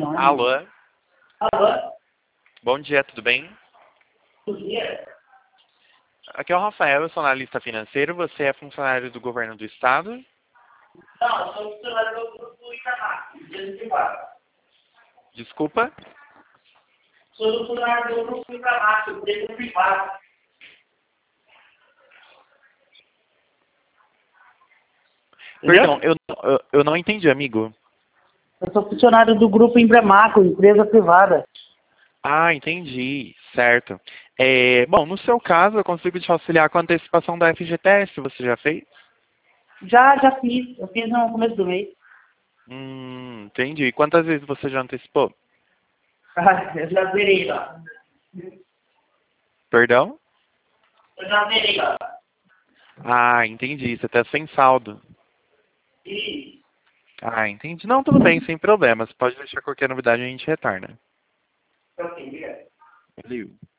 Alô? Alô? Bom dia, tudo bem? Bom dia. Aqui é o Rafael, eu sou analista financeiro. Você é funcionário do governo do estado? Não, eu sou funcionário do grupo Itamar, empresa privada. Desculpa? Sou funcionário do grupo Itamar, empresa privada. Perdão, Entendeu? eu não entendi, amigo. Eu sou funcionário do grupo Embremaco, empresa privada. Ah, entendi. Certo. Bom, no seu caso, eu consigo te auxiliar com a antecipação da FGTS. Você já fez? Já fiz. Eu fiz no começo do mês. Entendi. Quantas vezes você já antecipou? Eu já zerei lá. Perdão? Eu já zerei lá. Ah, entendi. Você está sem saldo. E... Ah, entendi. Não, tudo bem, sem problemas. Pode deixar qualquer novidade, a gente retorna. Ok, obrigado. Valeu.